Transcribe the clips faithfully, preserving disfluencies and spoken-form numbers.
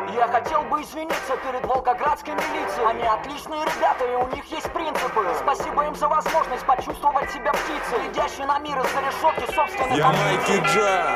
Я хотел бы извиниться перед волгоградской милицией. Они отличные ребята, и у них есть принципы. Спасибо им за возможность почувствовать себя птицей, глядящей на мир из-за решетки собственной. Я Майки Джа.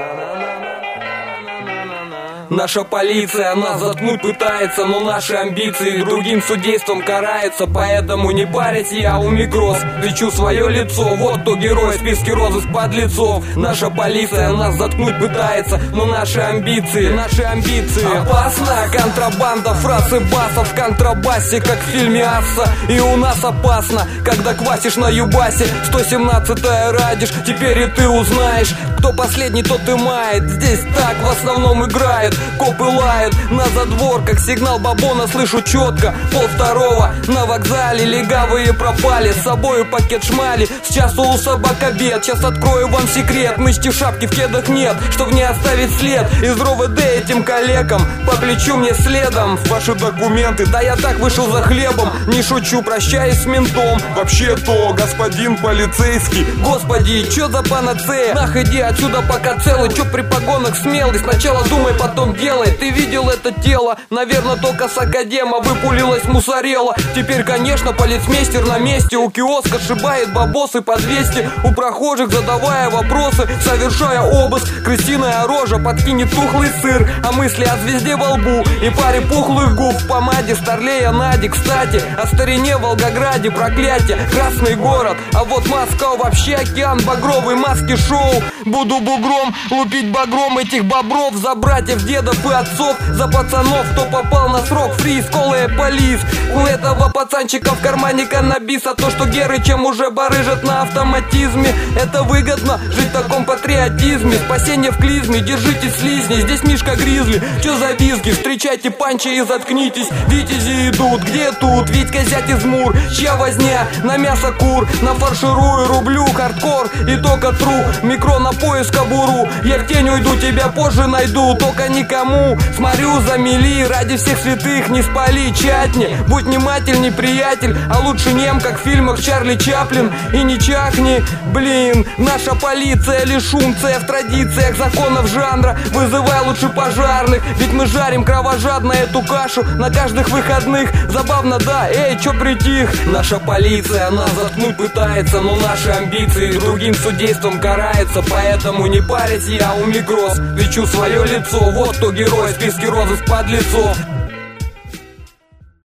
Наша полиция нас заткнуть пытается, но наши амбиции другим судейством карается. Поэтому не парься, я умикрос, лечу свое лицо. Вот кто герой в списке розыск подлецов. Наша полиция нас заткнуть пытается, но наши амбиции, наши амбиции. Опасно, контрабанда фраз и басов в контрабасе, как в фильме Асса. И у нас опасно, когда квасишь на юбасе. Сто семнадцатая радишь, теперь и ты узнаешь, кто последний, тот и мает. Здесь так в основном играет. Копы лают на задворках, сигнал бабона слышу четко. Пол второго на вокзале, легавые пропали, с собою пакет шмали. С часу у собак обед, сейчас открою вам секрет. Мышки в шапке, в кедах нет, чтоб не оставить след. Из РОВД этим коллегам по плечу мне следом. Ваши документы, да я так вышел за хлебом. Не шучу, прощаюсь с ментом. Вообще-то, господин полицейский. Господи, чё за панацея? Нах, иди отсюда пока целый. Чё при погонах смелый? Сначала думай, потом делай. Ты видел это тело? Наверное, только с академа выпулилась мусорела. Теперь, конечно, полицмейстер на месте. У киоска сшибает бабосы по двести. У прохожих задавая вопросы, совершая обыск. Крысиная рожа подкинет тухлый сыр, а мысли о звезде во лбу и паре пухлых губ в помаде старлея Нади. Кстати, о старине в Волгограде, проклятие, красный город. А вот Москва вообще океан, багровый маски шоу. Буду бугром лупить багром этих бобров. За братьев, дедов и отцов, за пацанов, кто попал на срок. Фриз, колая полис. У этого пацанчика в кармане каннабис. А то, что Герычем уже барыжат на автоматизме, это выгодно жить в таком патриотизме. Спасение в клизме, держитесь слизни. Здесь Мишка Гризли, чё за визги? Встречайте панчи и заткнитесь. Витязи идут, где тут? Витька зять из Мур. Чья возня? На мясо кур. Нафарширую, рублю, хардкор и только тру. Микро на пояс, кобуру. Я в тень уйду, тебя позже найду. Только никому, смотрю за мили. Ради всех святых не спали чатни. Будь внимательней, приятель, а лучше нем, как в фильмах Чарли Чаплин. И не чахни, блин. Наша полиция лишь унция в традициях законов жанра. Вызывай лучше пожарных, ведь мы жарим кровожадно эту кашу на каждых выходных. Забавно, да? Эй, чё притих? Наша полиция нас заткнуть пытается, но наши амбиции другим судейством карается. Поэтому не парься, я умикрос, лечу свое лицо. Вот кто герой в списке розыск подлецов.